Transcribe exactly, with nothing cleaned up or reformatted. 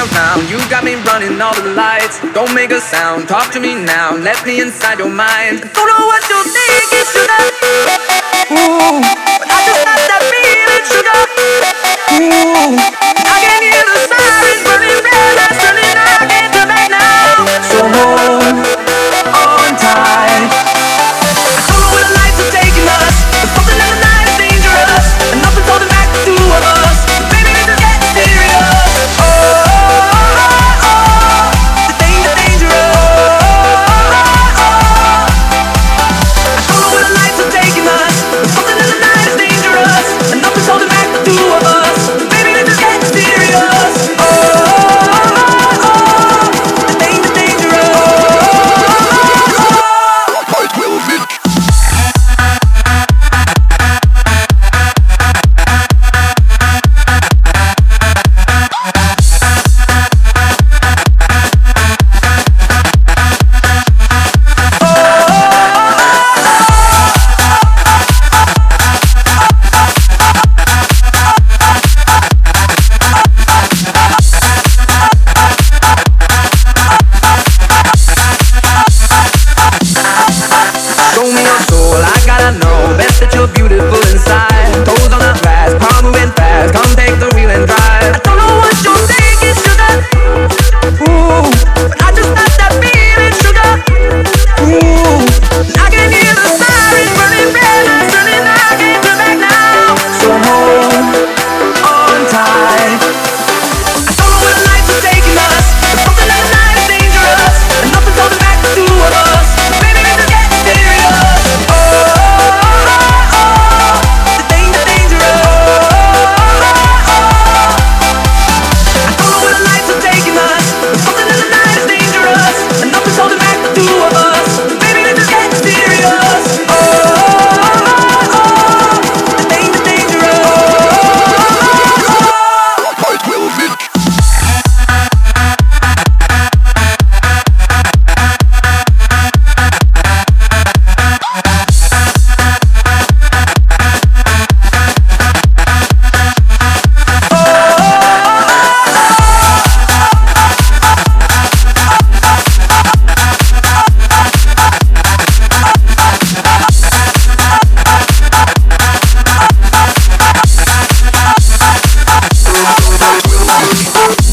around. You got me running all the lights. Don't make a sound, talk to me now. Let me inside your mind. Don't know what you're thinking, sugar. Ooh, but I just got that feeling, sugar. Ooh, I can hear the sirens burning red lights turning. I can't turn back now. So hold on tight. I don't know where the lights are taking us, but something in the night is dangerous, and nothing's holding back the two of us. Baby, this is getting serious. Oh, oh, oh, oh. The danger, dangerous. Oh, oh, oh. I don't know where the lights are taking us, but something in the night is dangerous, and nothing's holding back the two of us. Baby, this is getting serious. Oh, oh, oh, oh. The danger, dangerous. Oh, oh, oh. Might well be. Show me your soul, I gotta know. Best that you're beautiful inside. Toes on the glass, car moving fast. Come take the wheel and drive. I don't know what you're thinking, sugar. Ooh, but I just got that feeling, sugar. Ooh, I can hear the sirens burning red lights turning. I can't turn back now. So hold on tight. I don't know where the lights are taking us, but something in the night is dangerous, and nothing's holding back the two of us. Baby, this is getting serious. Oh, oh, oh, oh. The danger, dangerous. Oh, oh, oh. I don't know where the lights are taking us, but something in the night is dangerous, and nothing's holding back the two of us. Baby, this is getting serious. Oh, oh, oh, oh. The danger, dangerous. Oh, oh, oh. Might well be. Will be.